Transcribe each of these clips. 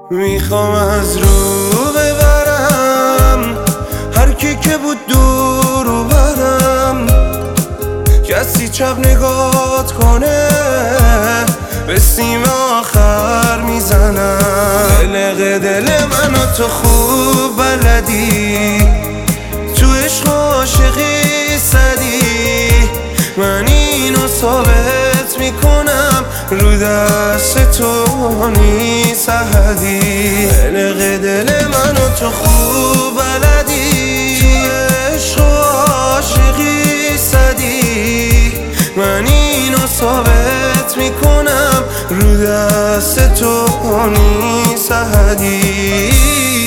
میخوام از رو ببرم هر کی که بود دور و برم، کسی چپ نگات کنه به سیم آخر میزنم. قلق دل منو تو خوب بلدی، تو عشق عاشقی صدی، من اینو ثابت میکنم رو دست تو نیست احدی. قلق دل منو تو خوب بلدی، تو عشق عاشقی صدی، من اینو ثابت میکنم رو دست تو نیست احدی.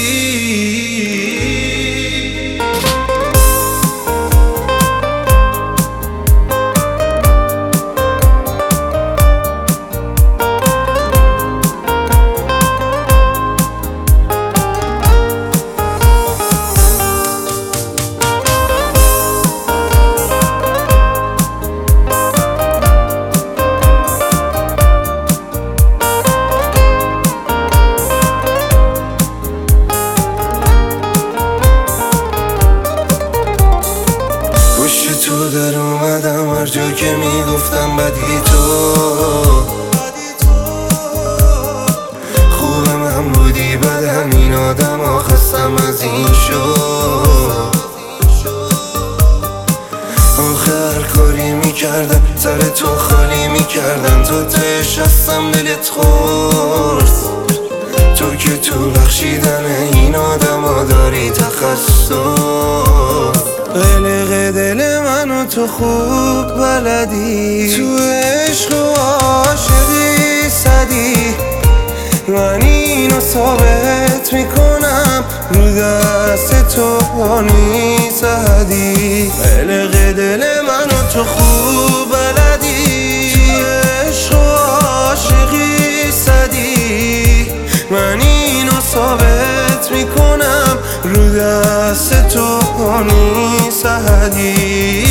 تو در اومدم هر جا که میگفتم بدی تو خوب من بودی، بدم این آدم ها، خستم از این شو. آخر کاری میکردم سر تو خالی میکردم، تو تش هستم دلت خورد، تو که تو بخشیدن این آدم ها داری تخصص. قلق دل منو تو خوب بلدی، تو عشق و عاشقی صدی، من اینو ثابت میکنم رو دست تو نیست احدی. قلق دل منو تو خوب بلدی، تو عشق و عاشقی صدی، من اینو ثابت میکنم رو دست تو نیست احدی.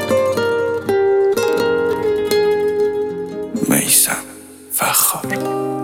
میثم فخار.